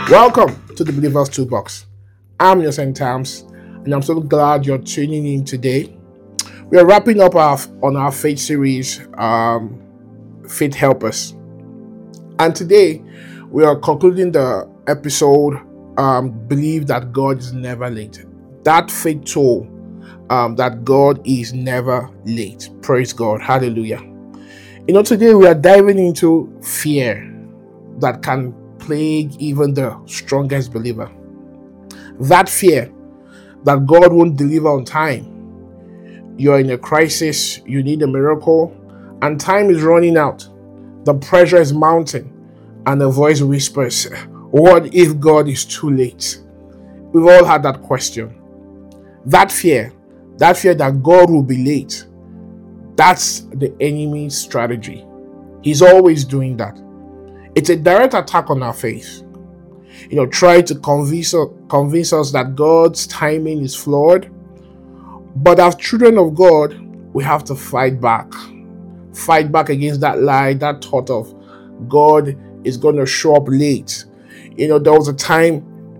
Welcome to the Believer's Toolbox. I'm your St. Tams, and I'm so glad you're tuning in today. We are wrapping up on our faith series, Faith Helpers. And today, we are concluding the episode, Believe that God is never late. That faith tool, that God is never late. Praise God. Hallelujah. Today we are diving into fear that can plague even the strongest believer. That fear that God won't deliver on time. You're in a crisis, you need a miracle, and time is running out. The pressure is mounting, and a voice whispers, what if God is too late? We've all had that question. That fear that God will be late, that's the enemy's strategy. He's always doing that. It's a direct attack on our faith. Try to convince us that God's timing is flawed. But as children of God, we have to fight back. Fight back against that lie, that thought of God is going to show up late. There was a time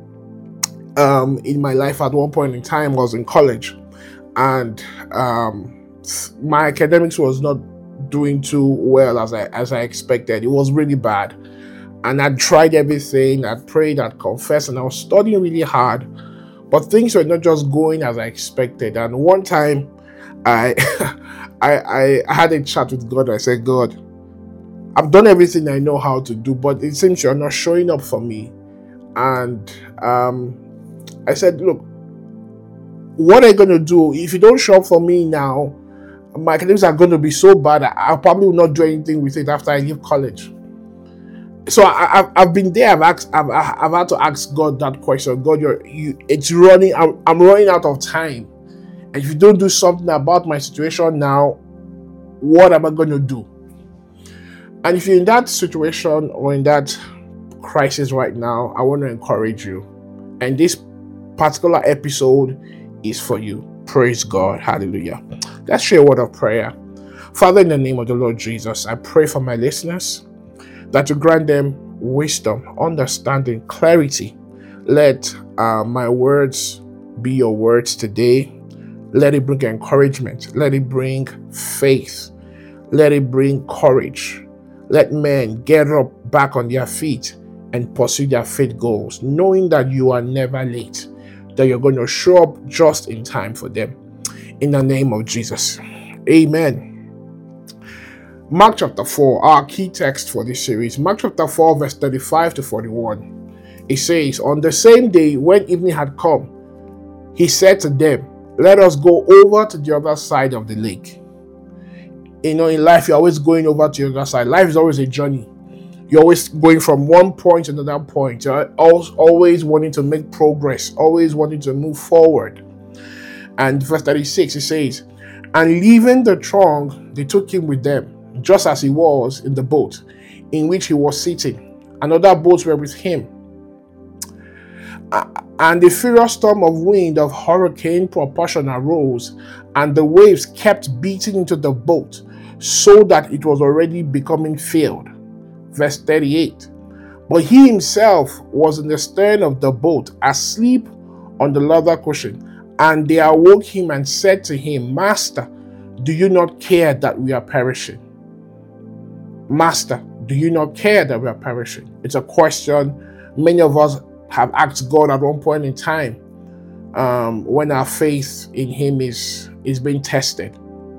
in my life at one point in time, I was in college, and my academics was not doing too well as I expected. It was really bad. And I tried everything. I prayed, I confessed, and I was studying really hard. But things were not just going as I expected. And one time, I had a chat with God. I said, God, I've done everything I know how to do, but it seems you're not showing up for me. And I said, look, what are you going to do? If you don't show up for me now, my academics are going to be so bad, I probably will not do anything with it after I leave college. So I've been there. I've had to ask God that question. God, it's running. I'm running out of time, and if you don't do something about my situation now, what am I going to do? And if you're in that situation or in that crisis right now, I want to encourage you. And this particular episode is for you. Praise God. Hallelujah. Let's share a word of prayer. Father, in the name of the Lord Jesus, I pray for my listeners that you grant them wisdom, understanding, clarity. Let my words be your words today. Let it bring encouragement. Let it bring faith. Let it bring courage. Let men get up back on their feet and pursue their faith goals, knowing that you are never late, that you're going to show up just in time for them. In the name of Jesus. Amen. Mark chapter 4, our key text for this series. Mark chapter 4, verse 35 to 41. It says, on the same day when evening had come, he said to them, let us go over to the other side of the lake. In life, you're always going over to the other side. Life is always a journey. You're always going from one point to another point. You're always wanting to make progress, always wanting to move forward. And verse 36, it says, and leaving the throng, they took him with them, just as he was in the boat in which he was sitting. And other boats were with him. And a furious storm of wind of hurricane proportion arose, and the waves kept beating into the boat, so that it was already becoming filled. Verse 38. But he himself was in the stern of the boat, asleep on the leather cushion. And they awoke him and said to him, Master, do you not care that we are perishing? Master, do you not care that we are perishing? It's a question many of us have asked God at one point in time, when our faith in him is being tested.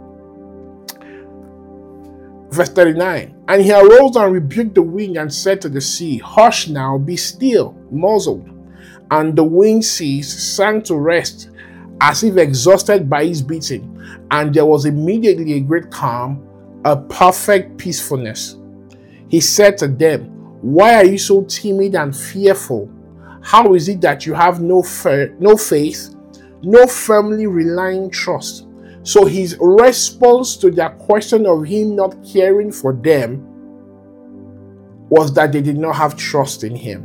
Verse 39, and he arose and rebuked the wind and said to the sea, hush now, be still, muzzled. And the wind ceased, sank to rest, as if exhausted by his beating. And there was immediately a great calm, a perfect peacefulness. He said to them, why are you so timid and fearful? How is it that you have no faith, no firmly relying trust? So his response to their question of him not caring for them was that they did not have trust in him.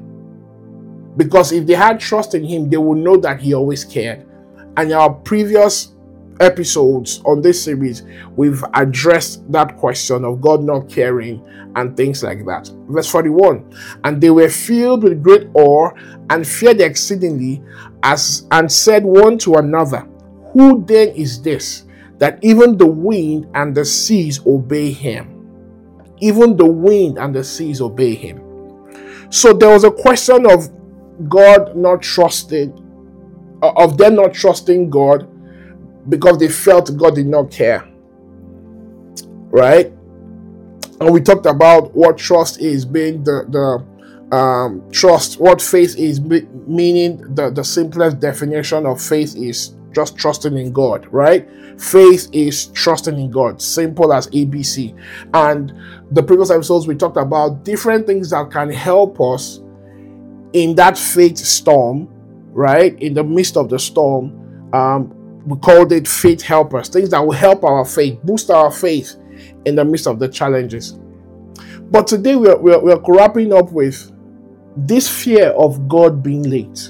Because if they had trust in him, they would know that he always cared. And in our previous episodes on this series, we've addressed that question of God not caring and things like that. Verse 41, and they were filled with great awe and feared exceedingly, and said one to another, who then is this, that even the wind and the seas obey him? Even the wind and the seas obey him. So there was a question of God not trusting, of them not trusting God because they felt God did not care. Right? And we talked about what trust is, being the trust, what faith is, meaning the simplest definition of faith is just trusting in God, right? Faith is trusting in God, simple as ABC. And the previous episodes, we talked about different things that can help us in that faith storm, right? In the midst of the storm, we called it faith helpers, things that will help our faith, boost our faith in the midst of the challenges. But today we're wrapping up with this fear of God being late.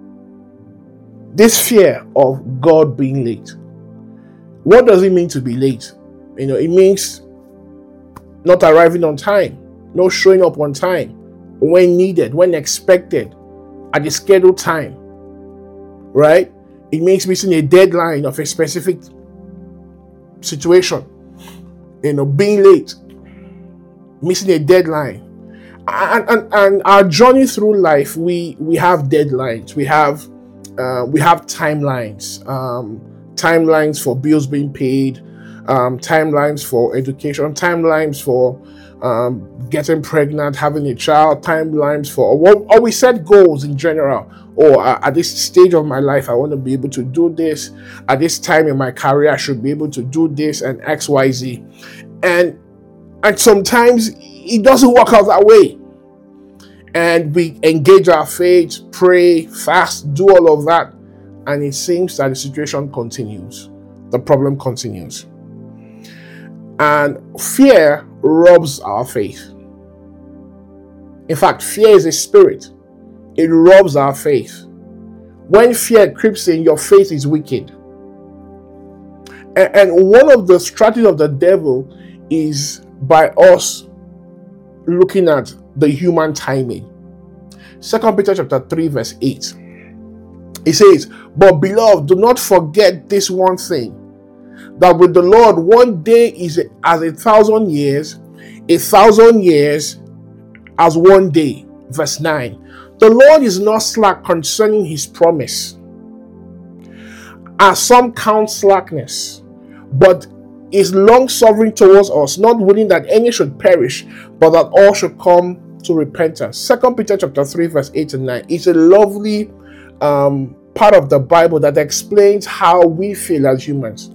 This fear of God being late. What does it mean to be late? It means not arriving on time, not showing up on time, when needed, when expected, at the scheduled time, right? It means missing a deadline of a specific situation, being late, missing a deadline. And our journey through life, we have deadlines, we have timelines, timelines for bills being paid, timelines for education, timelines for getting pregnant, having a child, timelines for, or we set goals in general. Or at this stage of my life, I want to be able to do this. At this time in my career, I should be able to do this and X, Y, Z. And sometimes it doesn't work out that way. And we engage our faith, pray, fast, do all of that. And it seems that the situation continues. The problem continues. And fear robs our faith. In fact, fear is a spirit. It robs our faith. When fear creeps in, your faith is weakened. And one of the strategies of the devil is by us looking at the human timing. 2 Peter chapter 3 verse 8. It says, but beloved, do not forget this one thing, that with the Lord 1 day is as 1,000 years, 1,000 years as 1 day. Verse 9. The Lord is not slack concerning his promise, as some count slackness, but is long-suffering towards us, not willing that any should perish, but that all should come to repentance. 2 Peter chapter 3 verse 8 and 9 is a lovely part of the Bible that explains how we feel as humans.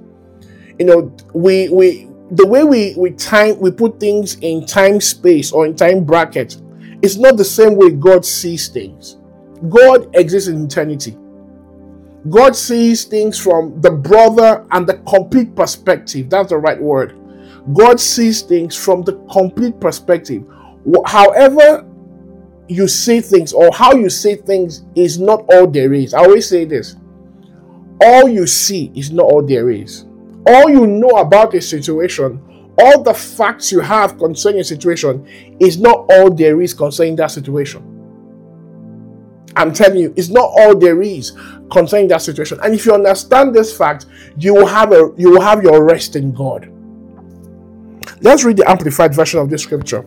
The way we put things in time space or in time brackets, it's not the same way God sees things. God exists in eternity. God sees things from the broader and the complete perspective. That's the right word. God sees things from the complete perspective. However you see things, or how you see things, is not all there is. I always say this. All you see is not all there is. All you know about a situation, all the facts you have concerning a situation, is not all there is concerning that situation. I'm telling you, it's not all there is concerning that situation. And if you understand this fact, you will have your rest in God. Let's read the amplified version of this scripture,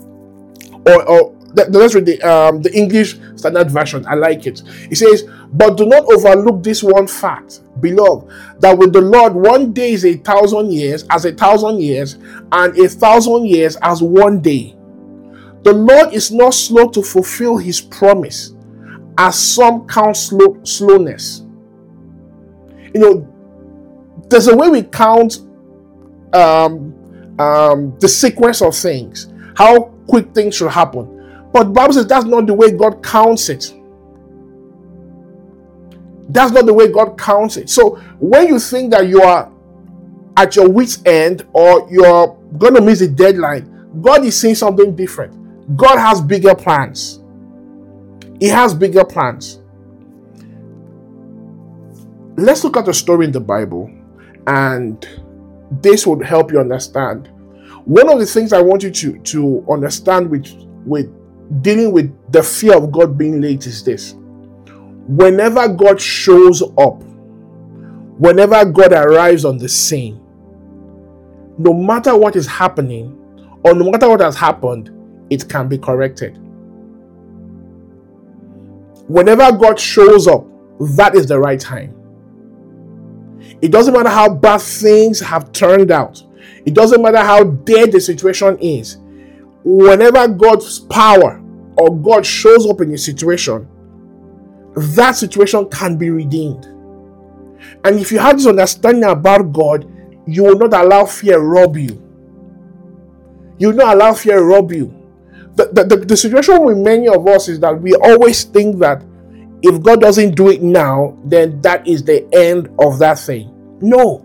let's read the English Standard Version. I like it. It says, but do not overlook this one fact, beloved, that with the Lord 1 day is 1,000 years as 1,000 years, and 1,000 years as 1 day. The Lord is not slow to fulfill his promise, as some count slowness. There's a way we count the sequence of things, how quick things should happen. But the Bible says that's not the way God counts it. That's not the way God counts it. So when you think that you are at your wit's end or you're going to miss a deadline, God is saying something different. God has bigger plans. He has bigger plans. Let's look at a story in the Bible and this would help you understand. One of the things I want you to understand with dealing with the fear of God being late is this: whenever God shows up, whenever God arrives on the scene, no matter what is happening or no matter what has happened, it can be corrected. Whenever God shows up, that is the right time. It doesn't matter how bad things have turned out. It doesn't matter how dead the situation is. Whenever God's power or God shows up in a situation, that situation can be redeemed. And if you have this understanding about God, you will not allow fear rob you. You will not allow fear rob you. The situation with many of us is that we always think that if God doesn't do it now, then that is the end of that thing. No.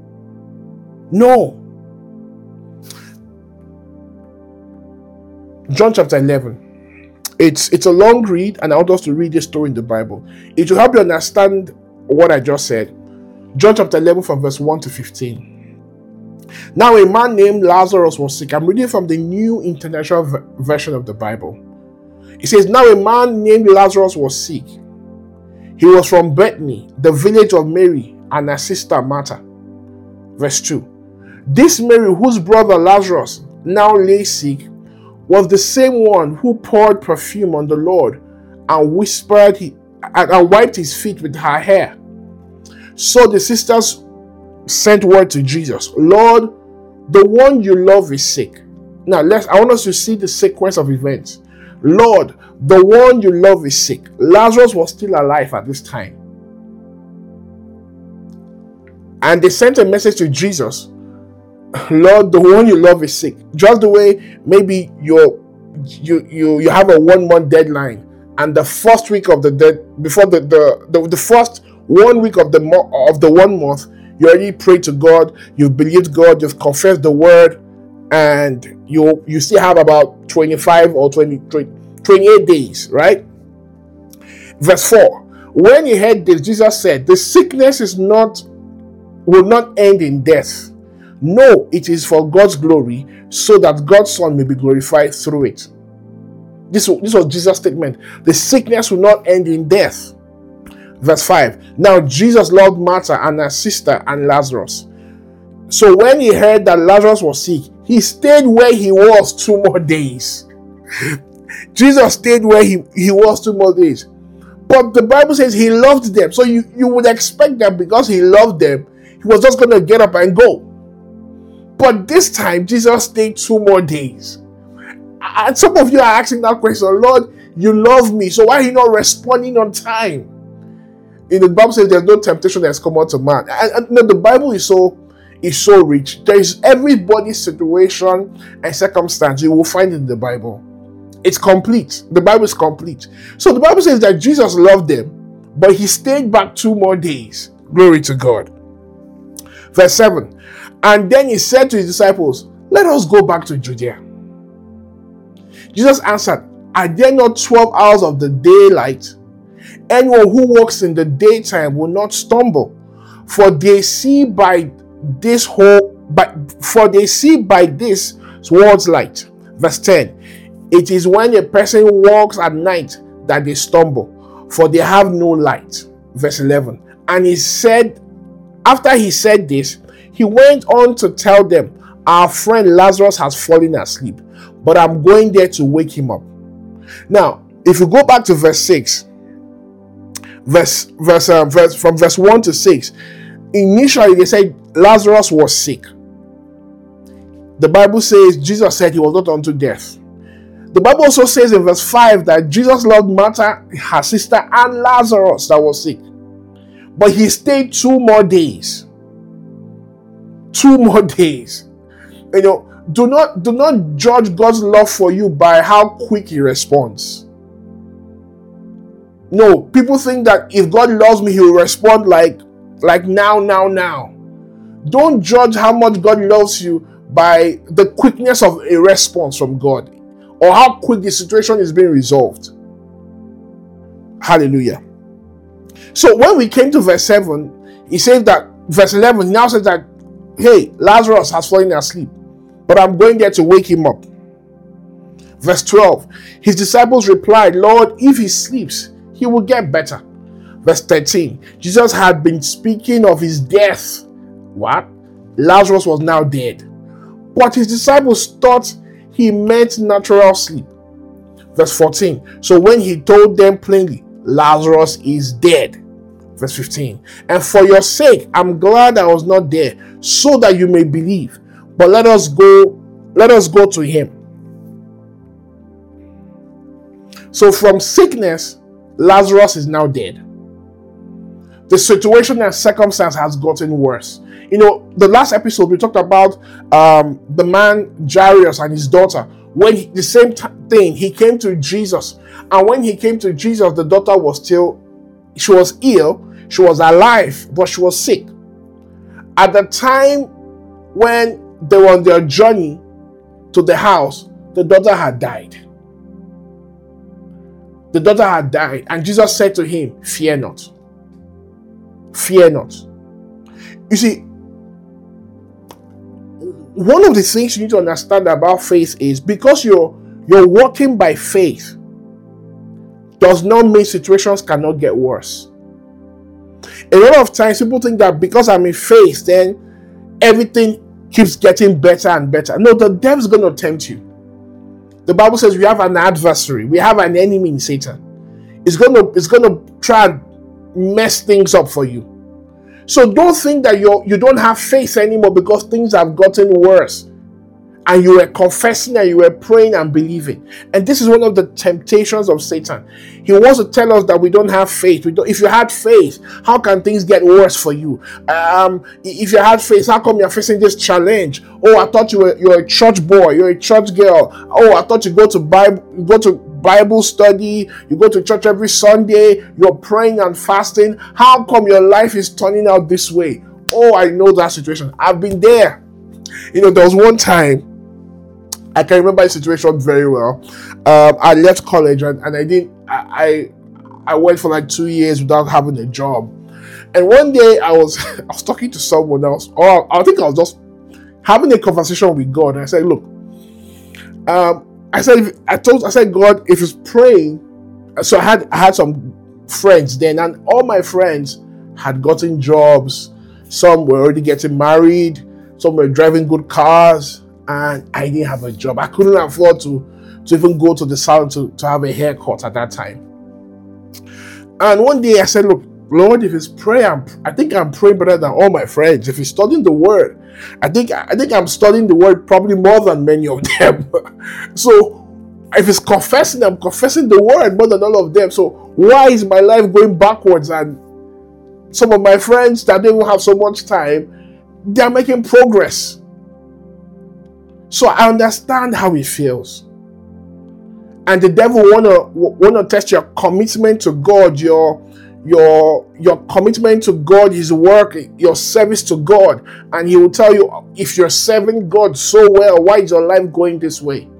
John chapter 11. It's a long read, and I want us to read this story in the Bible. It will help you understand what I just said. John chapter 11 from verse 1 to 15. Now a man named Lazarus was sick. I'm reading from the New International Version of the Bible. It says, now a man named Lazarus was sick. He was from Bethany, the village of Mary and her sister Martha. Verse 2. This Mary, whose brother Lazarus now lay sick, was the same one who poured perfume on the Lord and wiped his feet with her hair. So the sisters sent word to Jesus, Lord, the one you love is sick. Now I want us to see the sequence of events. Lord, the one you love is sick. Lazarus was still alive at this time. And they sent a message to Jesus, Lord, the one you love is sick. Just the way maybe you have a 1 month deadline, and the first week of before the first 1 week of the 1 month, you already prayed to God, you've believed God, you've confessed the word, and you still have about 25 or 28 days, right? Verse 4. When he heard this, Jesus said, the sickness will not end in death. No, it is for God's glory, so that God's Son may be glorified through it. This was Jesus' statement. The sickness will not end in death. Verse 5. Now Jesus loved Martha and her sister and Lazarus. So when he heard that Lazarus was sick, he stayed where he was 2 more days. Jesus stayed where he was 2 more days. But the Bible says he loved them. So you would expect that because he loved them, he was just going to get up and go. But this time, Jesus stayed 2 more days. And some of you are asking that question, Lord, you love me, so why are you not responding on time? The Bible says there's no temptation that's come unto man. And the Bible is so rich. There is everybody's situation and circumstance you will find in the Bible. It's complete. The Bible is complete. So the Bible says that Jesus loved them, but he stayed back 2 more days. Glory to God. Verse 7. And then he said to his disciples, let us go back to Judea. Jesus answered, are there not 12 hours of the daylight? Anyone who walks in the daytime will not stumble, for they see by this world's light. Verse 10. It is when a person walks at night that they stumble, for they have no light. Verse 11. And he said, after he said this, he went on to tell them, our friend Lazarus has fallen asleep, but I'm going there to wake him up. Now, if you go back to verse 6, from verse 1 to 6, initially they said Lazarus was sick. The Bible says Jesus said he was not unto death. The Bible also says in verse 5 that Jesus loved Martha, her sister, and Lazarus that was sick. But he stayed 2 more days. 2 more days. Do not judge God's love for you by how quick he responds. No, people think that if God loves me, he will respond like now. Don't judge how much God loves you by the quickness of a response from God or how quick the situation is being resolved. Hallelujah. So when we came to verse 7, he says that verse 11, he now says that, hey, Lazarus has fallen asleep, but I'm going there to wake him up. Verse 12, his disciples replied, Lord, if he sleeps, he will get better. Verse 13, Jesus had been speaking of his death. What? Lazarus was now dead. But his disciples thought he meant natural sleep. Verse 14, so when he told them plainly, Lazarus is dead. Verse 15, and for your sake, I'm glad I was not there, so that you may believe. But let us go to him. So from sickness, Lazarus is now dead. The situation and circumstance has gotten worse. The last episode we talked about the man Jairus and his daughter. When the same thing, he came to Jesus. And when he came to Jesus, the daughter was she was ill, she was alive, but she was sick. At the time when they were on their journey to the house, the daughter had died. The daughter had died, and Jesus said to him, fear not. Fear not. You see, one of the things you need to understand about faith is because you're walking by faith does not mean situations cannot get worse. A lot of times people think that because I'm in faith, then everything keeps getting better and better. No, the devil's going to tempt you. The Bible says we have an adversary. We have an enemy in Satan. It's going to try and mess things up for you. So don't think that you don't have faith anymore because things have gotten worse. And you were confessing and you were praying and believing. And this is one of the temptations of Satan. He wants to tell us that we don't have faith. If you had faith, how can things get worse for you? If you had faith, how come you're facing this challenge? Oh, I thought you're a church boy, you're a church girl. Oh, I thought you go to Bible study, you go to church every Sunday, you're praying and fasting. How come your life is turning out this way? Oh, I know that situation. I've been there. There was one time, I can remember the situation very well. I left college and I went for like 2 years without having a job. And one day I was talking to someone else, or I think I was just having a conversation with God. And I said, look, I said, God, if it's praying, so I had some friends then, and all my friends had gotten jobs. Some were already getting married, some were driving good cars, and I didn't have a job. I couldn't afford to even go to the salon to have a haircut at that time. And one day I said, look, Lord, if it's prayer, I think I'm praying better than all my friends. If it's studying the word, I think I'm studying the word probably more than many of them. So if it's confessing, I'm confessing the word more than all of them. So why is my life going backwards? And some of my friends that don't have so much time, they're making progress. So I understand how it feels. And the devil wanna test your commitment to God, your commitment to God, His work, your service to God. And he will tell you, if you're serving God so well, why is your life going this way?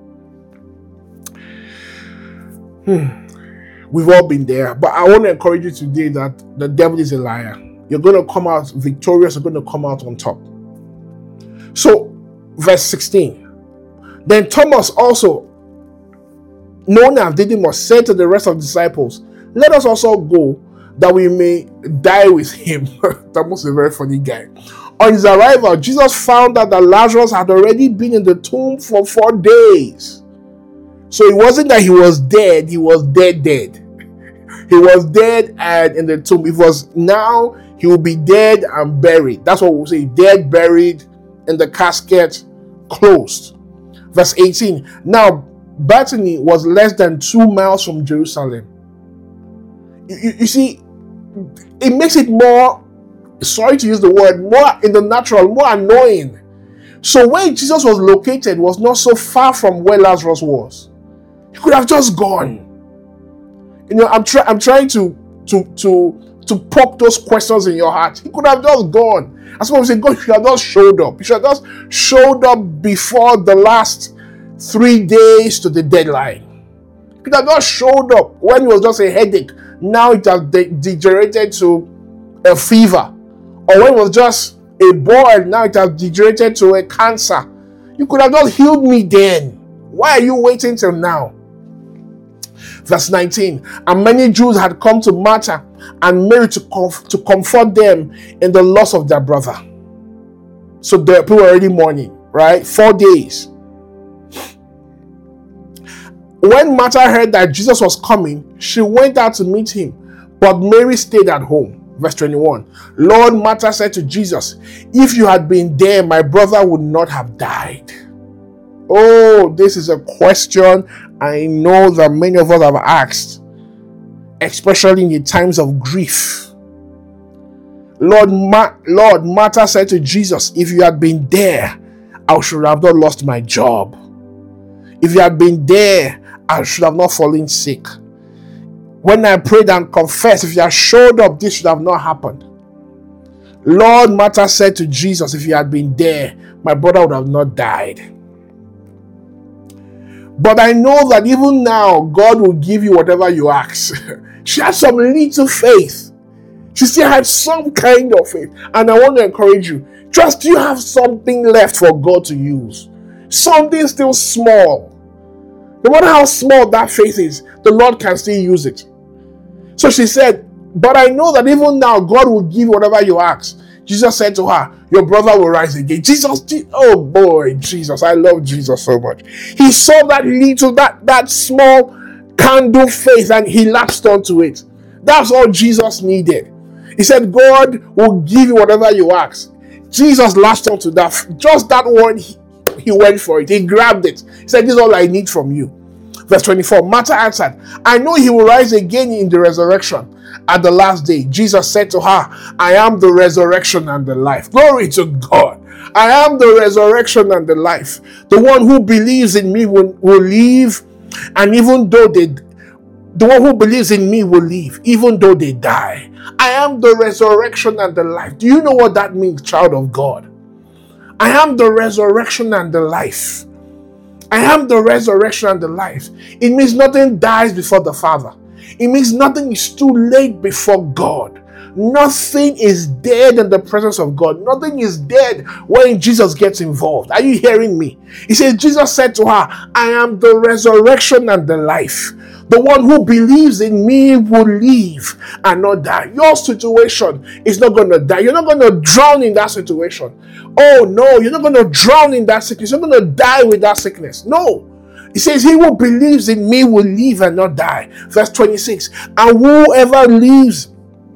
We've all been there. But I want to encourage you today that the devil is a liar. You're going to come out victorious. You're going to come out on top. So, verse 16. Then Thomas also, known as Didymus, said to the rest of the disciples, let us also go that we may die with him. Thomas is a very funny guy. On his arrival, Jesus found out that Lazarus had already been in the tomb for 4 days. So it wasn't that he was dead, he was dead. He was dead and in the tomb. It was now he will be dead and buried. That's what we'll say, dead, buried, in the casket, closed. Verse 18. Now, Bethany was less than 2 miles from Jerusalem. You see, it makes it more, sorry to use the word, more in the natural, more annoying. So where Jesus was located was not so far from where Lazarus was. He could have just gone. I'm trying to poke those questions in your heart. He could have just gone. As someone said, God, you should have just showed up. You should have just showed up before the last 3 days to the deadline. He could have just showed up when it was just a headache. Now it has degenerated to a fever. Or when it was just a boil, now it has degenerated to a cancer. You could have just healed me then. Why are you waiting till now? Verse 19, and many Jews had come to Martha and Mary to comfort them in the loss of their brother. So the people were already mourning, right? 4 days. When Martha heard that Jesus was coming, she went out to meet him, but Mary stayed at home. Verse 21, Lord, Martha said to Jesus, if you had been there, my brother would not have died. Oh, this is a question I know that many of us have asked, especially in the times of grief. Lord, Martha said to Jesus, if you had been there, I should have not lost my job. If you had been there, I should have not fallen sick. When I prayed and confessed, if you had showed up, this should have not happened. Lord, Martha said to Jesus, if you had been there, my brother would have not died. But I know that even now, God will give you whatever you ask. She had some little faith. She still had some kind of faith. And I want to encourage you, just you have something left for God to use. Something still small. No matter how small that faith is, the Lord can still use it. So she said, but I know that even now, God will give you whatever you ask. Jesus said to her, your brother will rise again. Jesus, oh boy, Jesus, I love Jesus so much. He saw that little, that small candle faith and he latched onto it. That's all Jesus needed. He said, God will give you whatever you ask. Jesus latched onto that. Just that one, he went for it. He grabbed it. He said, this is all I need from you. Verse 24, Martha answered, I know he will rise again in the resurrection at the last day. Jesus said to her, I am the resurrection and the life. Glory to God. I am the resurrection and the life. The one who believes in me will live, and even though the one who believes in me will live, even though they die. I am the resurrection and the life. Do you know what that means, child of God? I am the resurrection and the life. I am the resurrection and the life. It means nothing dies before the Father. It means nothing is too late before God. Nothing is dead in the presence of God. Nothing is dead when Jesus gets involved. Are you hearing me? He says, Jesus said to her, I am the resurrection and the life. The one who believes in me will live and not die. Your situation is not going to die. You're not going to drown in that situation. Oh no, you're not going to drown in that sickness. You're not going to die with that sickness. No. He says, he who believes in me will live and not die. Verse 26, and whoever lives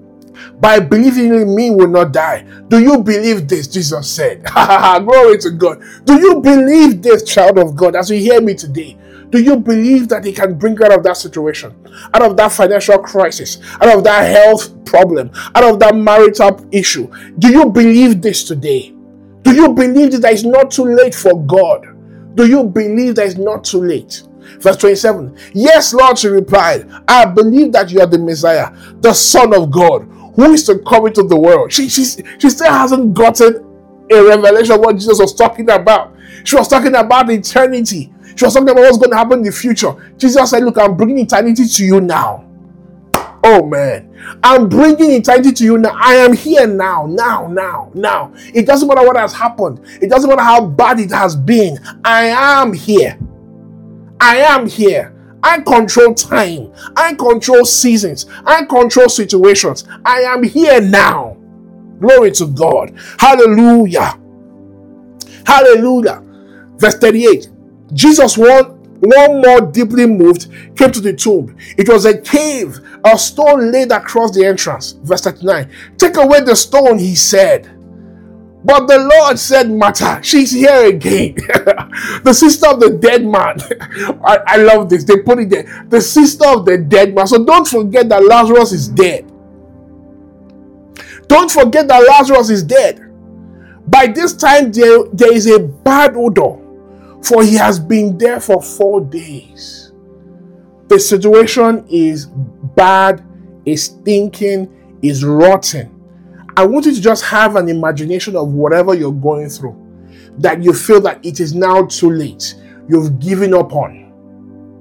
by believing in me will not die. Do you believe this? Jesus said. Glory to God. Do you believe this, child of God, as you hear me today? Do you believe that he can bring you out of that situation, out of that financial crisis, out of that health problem, out of that marital issue? Do you believe this today? Do you believe that it's not too late for God? Do you believe that it's not too late? Verse 27, yes, Lord, she replied, I believe that you are the Messiah, the Son of God, who is to come into the world. She still hasn't gotten a revelation of what Jesus was talking about. She was talking about eternity. She was talking about what's going to happen in the future. Jesus said, look, I'm bringing eternity to you now. Oh man, I'm bringing eternity to you now. I am here now. It doesn't matter what has happened. It doesn't matter how bad it has been. I am here. I am here. I control time. I control seasons. I control situations. I am here now. Glory to God. Hallelujah. Hallelujah. Verse 38. Jesus, one more deeply moved, came to the tomb. It was a cave, a stone laid across the entrance. Verse 39. Take away the stone, he said. But the Lord said, Martha, she's here again. The sister of the dead man. I love this. They put it there. The sister of the dead man. So don't forget that Lazarus is dead. Don't forget that Lazarus is dead. By this time, there is a bad odor, for he has been there for 4 days. The situation is bad, is stinking, is rotten. I want you to just have an imagination of whatever you're going through, that you feel that it is now too late. You've given up on.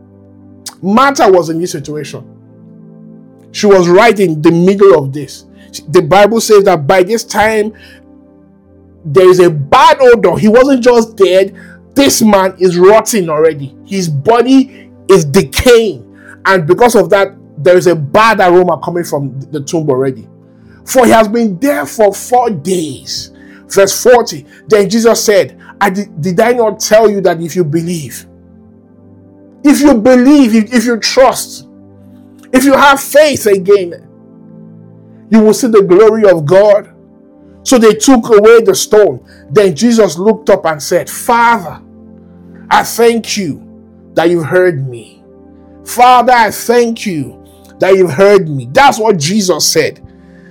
Martha was in this situation. She was right in the middle of this. The Bible says that by this time, there is a bad odor. He wasn't just dead. This man is rotting already. His body is decaying. And because of that, there is a bad aroma coming from the tomb already. For he has been there for 4 days. Verse 40. Then Jesus said, did I not tell you that if you believe, if you trust, if you have faith again, you will see the glory of God. So they took away the stone. Then Jesus looked up and said, Father, I thank you that you've heard me. Father, I thank you that you've heard me. That's what Jesus said.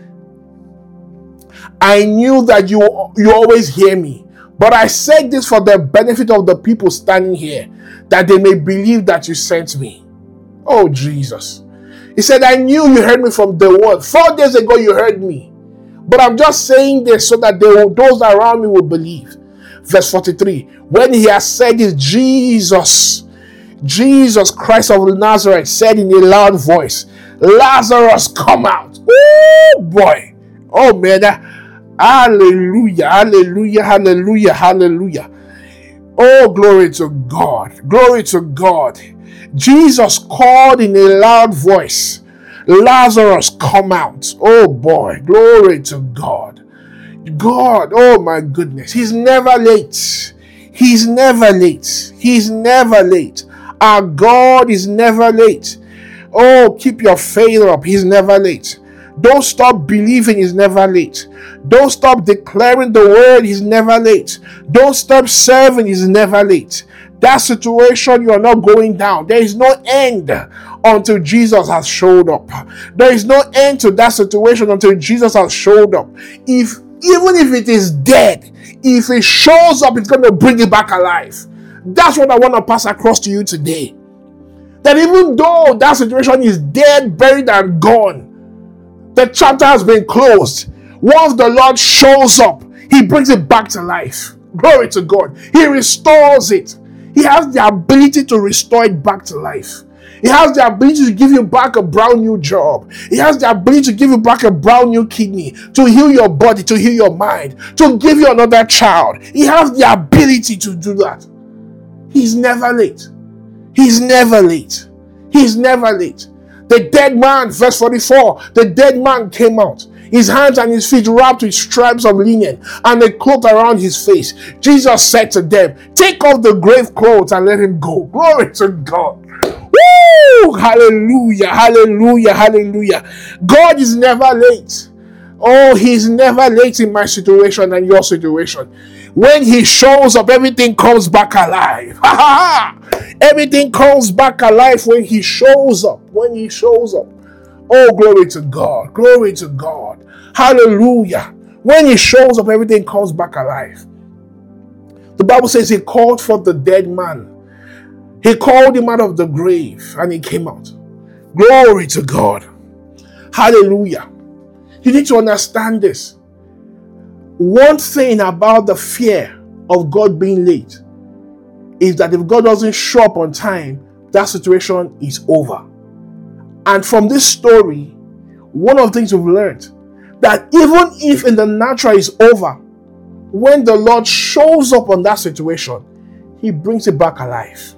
I knew that you always hear me, but I said this for the benefit of the people standing here, that they may believe that you sent me. Oh, Jesus. He said, I knew you heard me from the word. 4 days ago you heard me. But I'm just saying this so that those around me will believe. Verse 43. When he has said this, Jesus Christ of Nazareth said in a loud voice, Lazarus, come out. Oh boy. Oh man. Hallelujah. Hallelujah. Hallelujah. Hallelujah. Oh, glory to God. Glory to God. Jesus called in a loud voice, Lazarus, come out. Oh boy, glory to God. God, oh my goodness. He's never late. He's never late. He's never late. Our God is never late. Oh, keep your faith up. He's never late. Don't stop believing. He's never late. Don't stop declaring the word. He's never late. Don't stop serving. He's never late. That situation, you're not going down. There is no end until Jesus has showed up. There is no end to that situation until Jesus has showed up. Even if it is dead, if it shows up, it's going to bring it back alive. That's what I want to pass across to you today. That even though that situation is dead, buried, and gone, the chapter has been closed. Once the Lord shows up, He brings it back to life. Glory to God. He restores it. He has the ability to restore it back to life. He has the ability to give you back a brand new job. He has the ability to give you back a brand new kidney, to heal your body, to heal your mind, to give you another child. He has the ability to do that. He's never late. He's never late. He's never late. The dead man, verse 44, the dead man came out, his hands and his feet wrapped with stripes of linen, and a cloth around his face. Jesus said to them, take off the grave clothes and let him go. Glory to God. Woo! Hallelujah, hallelujah, hallelujah. God is never late. Oh, He's never late in my situation and your situation. When He shows up, everything comes back alive. Ha ha ha! Everything comes back alive when He shows up. When He shows up. Oh, glory to God. Glory to God. Hallelujah. When He shows up, everything comes back alive. The Bible says He called for the dead man. He called him out of the grave and he came out. Glory to God. Hallelujah. You need to understand this. One thing about the fear of God being late is that if God doesn't show up on time, that situation is over. And from this story, one of the things we've learned, that even if in the natural is over, when the Lord shows up on that situation, He brings it back alive.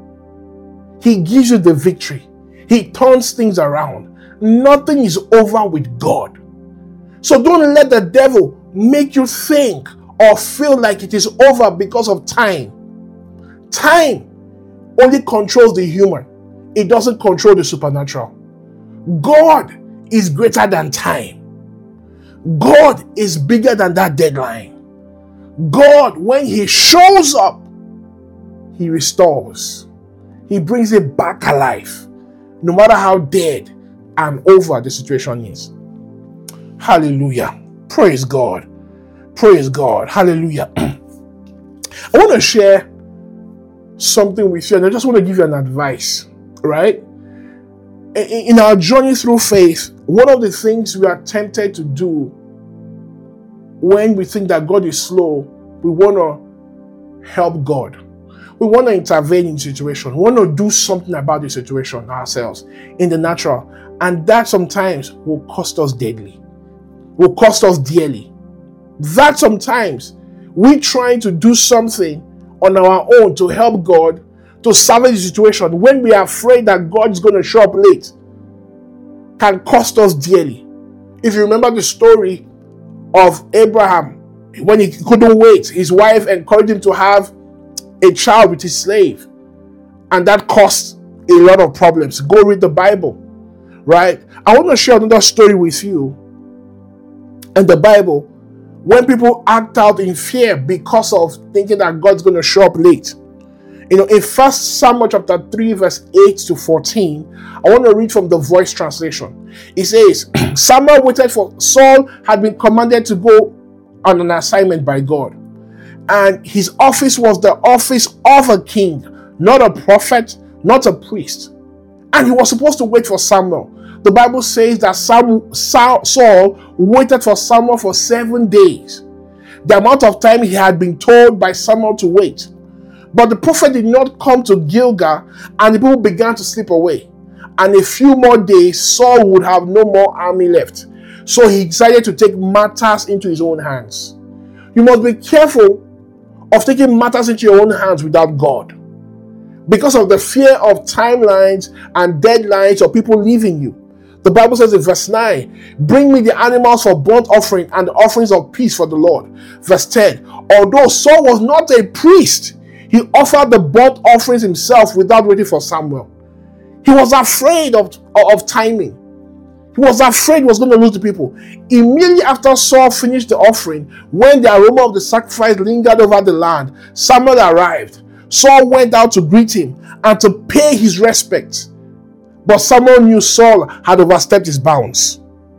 He gives you the victory. He turns things around. Nothing is over with God. So don't let the devil make you think or feel like it is over because of time. Time only controls the human. It doesn't control the supernatural. God is greater than time. God is bigger than that deadline. God, when He shows up, He restores. He brings it back alive, no matter how dead and over the situation is. Hallelujah. Praise God. Praise God. Hallelujah. I want to share something with you, and I just want to give you an advice, right? In our journey through faith, one of the things we are tempted to do when we think that God is slow, we want to help God. We want to intervene in the situation. We want to do something about the situation ourselves in the natural. And that sometimes will cost us deadly. will cost us dearly. That sometimes we trying to do something on our own to help God to salvage the situation when we are afraid that God is going to show up late can cost us dearly. If you remember the story of Abraham, when he couldn't wait, his wife encouraged him to have a child with his slave, and that cost a lot of problems. Go read the Bible, right? I want to share another story with you in the Bible when people act out in fear because of thinking that God's going to show up late. In 1 Samuel chapter 3 verse 8 to 14, I want to read from the Voice translation. It says, Samuel waited for Saul had been commanded to go on an assignment by God. And his office was the office of a king, not a prophet, not a priest. And he was supposed to wait for Samuel. The Bible says that Saul waited for Samuel for 7 days. The amount of time he had been told by Samuel to wait. But the prophet did not come to Gilgal, and the people began to slip away. And a few more days, Saul would have no more army left. So he decided to take matters into his own hands. You must be careful of taking matters into your own hands without God, because of the fear of timelines and deadlines of people leaving you. The Bible says in verse 9, bring me the animals for burnt offering and the offerings of peace for the Lord. Verse 10, although Saul was not a priest, he offered the burnt offerings himself without waiting for Samuel. He was afraid of timing. He was afraid he was going to lose the people. Immediately after Saul finished the offering, when the aroma of the sacrifice lingered over the land, Samuel arrived. Saul went out to greet him and to pay his respects. But Samuel knew Saul had overstepped his bounds.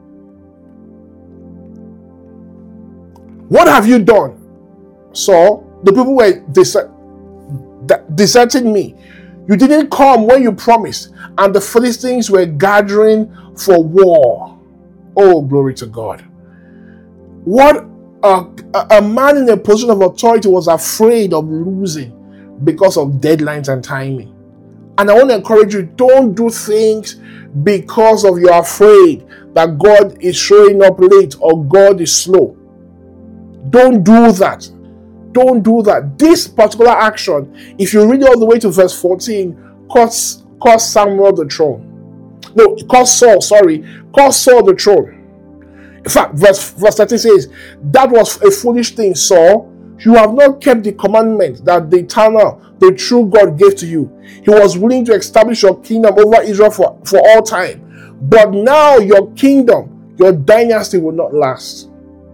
What have you done, Saul? The people were deserting me. You didn't come when you promised, and the Philistines were gathering for war. Oh, glory to God. What a man in a position of authority was afraid of losing because of deadlines and timing. And I want to encourage you, don't do things because of you're afraid that God is showing up late or God is slow. Don't do that. Don't do that. This particular action, if you read all the way to verse 14, cost Samuel the throne. No, cost Saul the throne. In fact, verse 13 says, that was a foolish thing, Saul. You have not kept the commandment that the eternal, the true God gave to you. He was willing to establish your kingdom over Israel for all time. But now your kingdom, your dynasty will not last.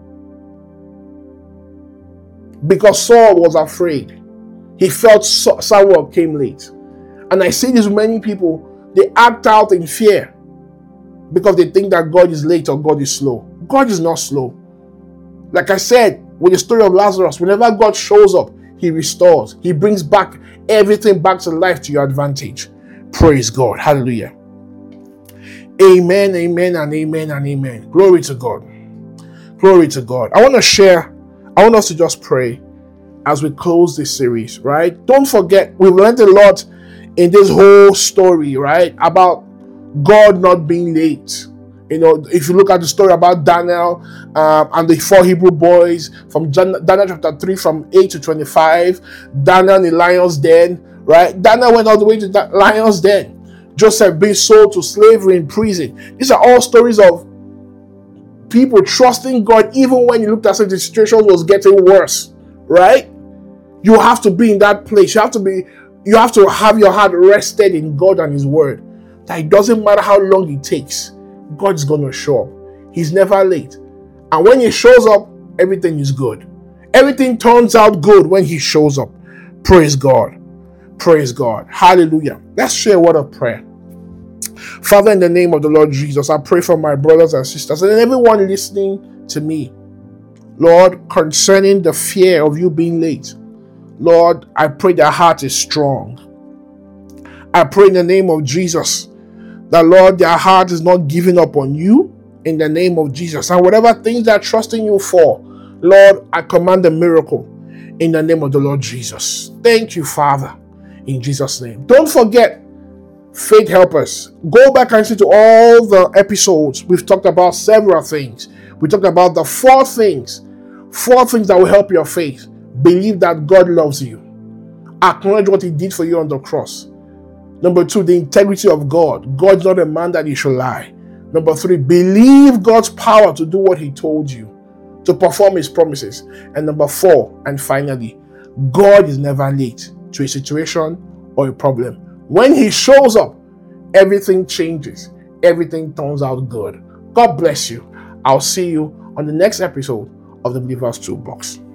Because Saul was afraid. He felt Samuel came late. And I see this with many people, they act out in fear because they think that God is late or God is slow. God is not slow. Like I said, with the story of Lazarus, whenever God shows up, he restores. He brings back everything back to life to your advantage. Praise God. Hallelujah. Amen, amen, and amen, and amen. Glory to God. Glory to God. I want us to just pray as we close this series, right? Don't forget, we've learned a lot in this whole story, right? About God not being late. If you look at the story about Daniel and the 4 Hebrew boys from Daniel chapter 3 from 8 to 25, Daniel in the lion's den, right? Daniel went all the way to the lion's den. Joseph being sold to slavery in prison. These are all stories of people trusting God even when you looked at the situation was getting worse, right? You have to be in that place. You have to have your heart rested in God and His Word. That it doesn't matter how long it takes, God's going to show up. He's never late. And when He shows up, everything is good. Everything turns out good when He shows up. Praise God. Praise God. Hallelujah. Let's share a word of prayer. Father, in the name of the Lord Jesus, I pray for my brothers and sisters and everyone listening to me. Lord, concerning the fear of you being late, Lord, I pray their heart is strong. I pray in the name of Jesus that, Lord, their heart is not giving up on you in the name of Jesus. And whatever things they're trusting you for, Lord, I command a miracle in the name of the Lord Jesus. Thank you, Father, in Jesus' name. Don't forget, Faith Helpers. Go back and listen to all the episodes. We've talked about several things. We talked about the four things that will help your faith. Believe that God loves you. Acknowledge what he did for you on the cross. Number 2, the integrity of God. God's not a man that he should lie. Number 3, believe God's power to do what he told you, to perform his promises. And number 4, and finally, God is never late to a situation or a problem. When he shows up, everything changes. Everything turns out good. God bless you. I'll see you on the next episode of the Believer's Toolbox.